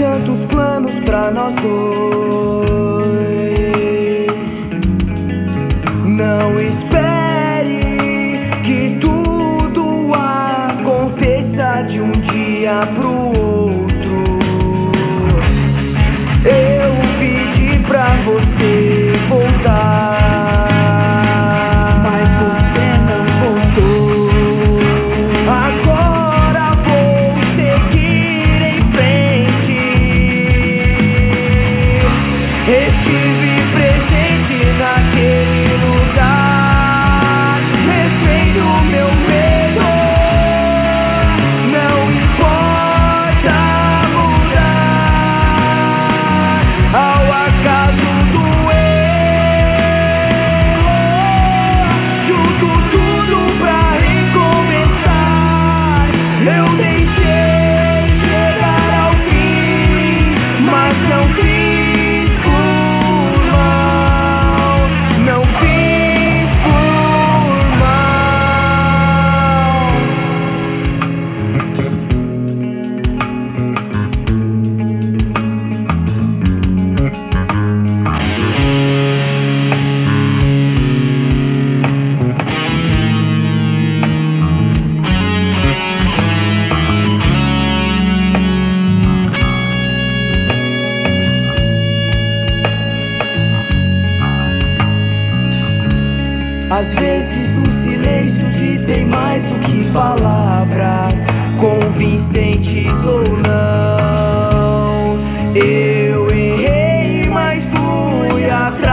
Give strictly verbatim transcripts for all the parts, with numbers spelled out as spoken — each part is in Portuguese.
tantos planos pra nós dois. Não espere que tudo aconteça de um dia pro outro. Eu pedi pra você voltar, mas você não voltou. Agora vou seguir em frente. Estive presente naquele lugar, refém do meu medo. Não importa mudar ao acaso do erro. Junto tudo pra recomeçar. Eu deixei chegar ao fim, mas não fiz por mal. Não fiz por mal. Às vezes o silêncio diz bem mais do que palavras, convincentes ou não. Eu errei, mas fui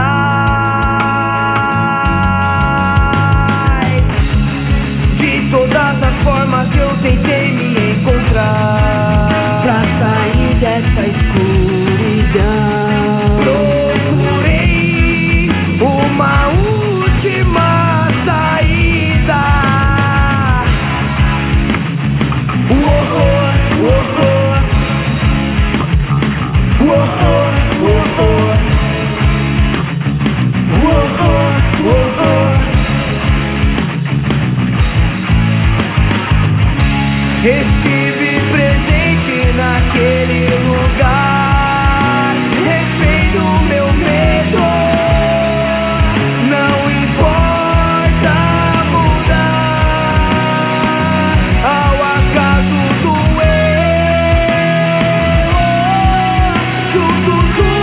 atrás. De todas as formas eu tentei me encontrar pra sair dessa escuridão. Procurei uma última saída. O horror, o horror, o horror, o horror, o horror, o horror. Estive presente naquele lugar, refém do meu medo. Não importa mudar ao acaso do erro. Junto tudo